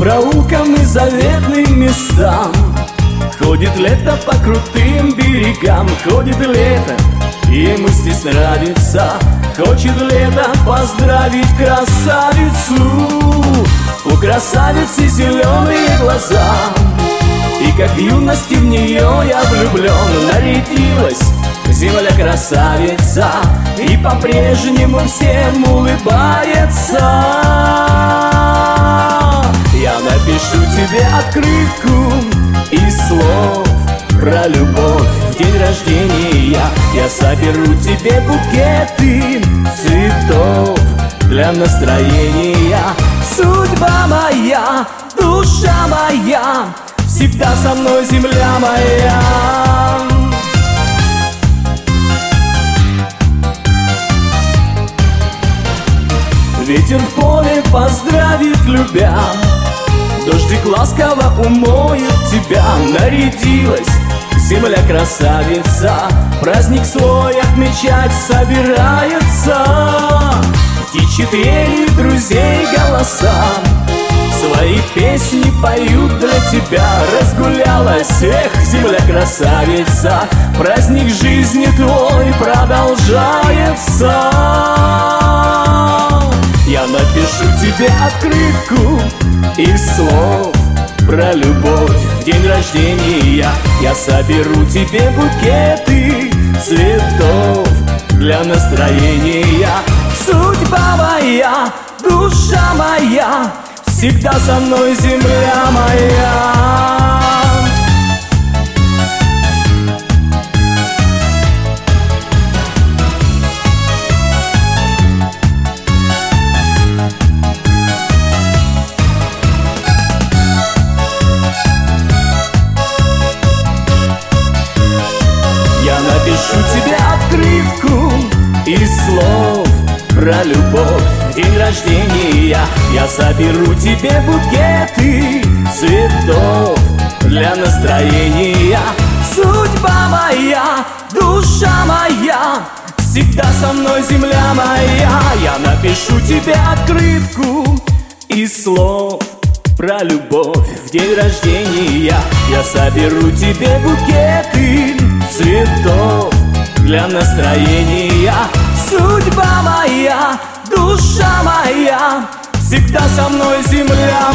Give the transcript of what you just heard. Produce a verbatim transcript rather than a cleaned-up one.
проулкам и заветным местам. Ходит лето по крутым берегам, ходит лето, и ему здесь нравится. Хочет лето поздравить красавицу. У красавицы зеленые глаза, и как в юности в нее я влюблен. Нарядилась земля красавица, и по-прежнему всем улыбается. Я напишу тебе открытку из слов про любовь в день рождения. Я соберу тебе букеты цветов для настроения. Судьба моя, душа моя, всегда со мной земля моя. Ветер в поле поздравит, любя, дождик ласково умоет тебя. Нарядилась земля красавица, праздник свой отмечать собирается. Птичьи трели друзей голоса свои песни поют для тебя. Разгулялась, эх, земля красавица, праздник жизни твой продолжается. Я напишу тебе открытку из слов про любовь в день рождения. Я соберу тебе букеты цветов для настроения. Судьба моя, душа моя, всегда со мной земля моя. Напишу тебе открытку из слов про любовь в день рождения. Я соберу тебе букеты цветов для настроения. Судьба моя, душа моя, всегда со мной земля моя. Я напишу тебе открытку из слов про любовь в день рождения. Я соберу тебе букеты цветов для настроения. Судьба моя, душа моя, всегда со мной земля